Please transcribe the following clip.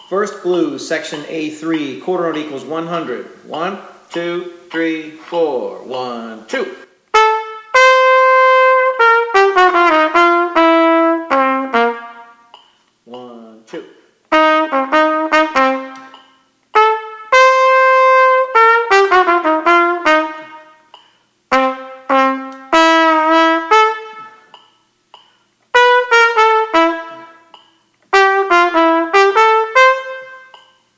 First blue, section A3, quarter note equals 100. 1, 2, 3, 4. 1, 2.